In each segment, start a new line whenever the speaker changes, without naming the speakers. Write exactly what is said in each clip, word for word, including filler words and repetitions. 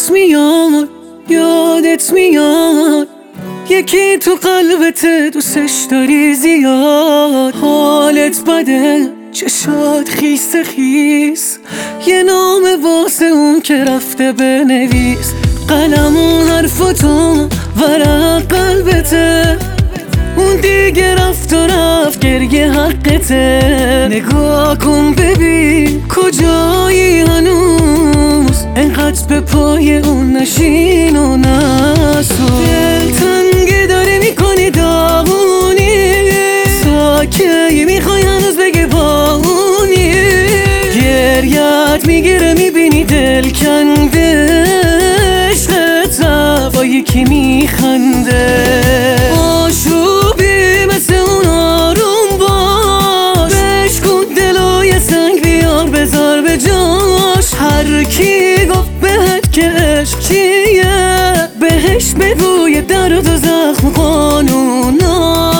یادت میاد یادت میاد یکی تو قلبت دوستش داری زیاد. حالت بده چشات خیس خیس، یه نام واسه اون که رفته بنویس. قلم اون حرفاتو ورق قلبته، اون دیگه رفت و رفت گریه حقته. نگاه کن ببین کجایی هنوز، انقدر به پای اون نشین و نسو. دلتنگی داری میکنی داغونی، ساکی میخوای هنوز بگه با اونی. گریت میگیره میبینی دل کنده، عشقت با یکی میخنده. آشوبی مثل اون آروم باش، بشکن دلو یه سنگ بیار بذار به جاش. هر کی گفت بهت که عشق چیه، بهش بگو یه درد و زخم قانونا.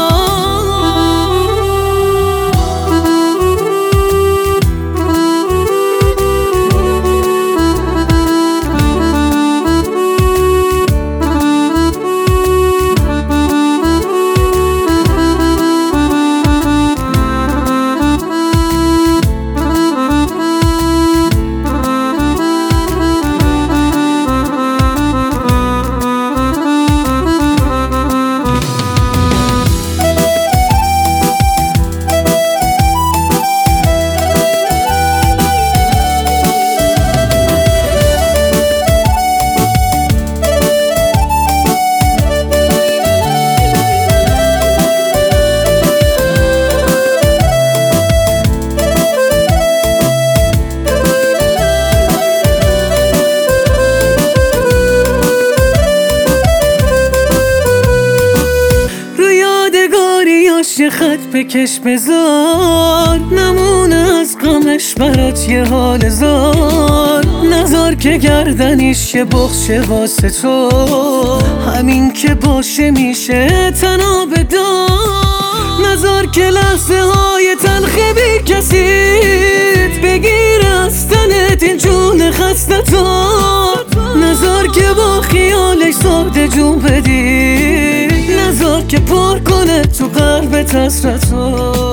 یه خط بکش بذار، نمونه از غمش برات یه حال زار. نذار که گردنش یه بخشه واسه تو، همین که باشه میشه تناب دار. نذار که لحظه های تلخی بی کسیت بگیر از تنت این جون خستتار. نذار که با خیالش ساده جون بدی، نذار که پر کنه تو قلبت حسرتو.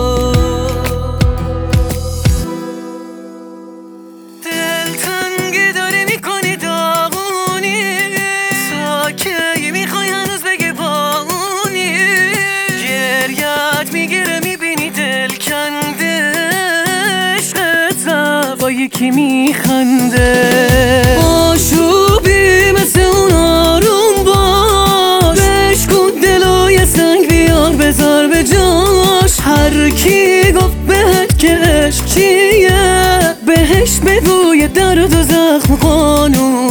دلتنگی داری میکنی داغونی، ساکی میخوای هنوز بگه با اونی. گریت میگیره میبینی دل کنده، عشقت با یکی میخنده. آشوبی مثل اون آروم باش، بشکن دلو یه سنگ بیار بذار به جاش. هر کی گفت بهت که عشق چیه، بهش بگو یه درد و زخم قانون.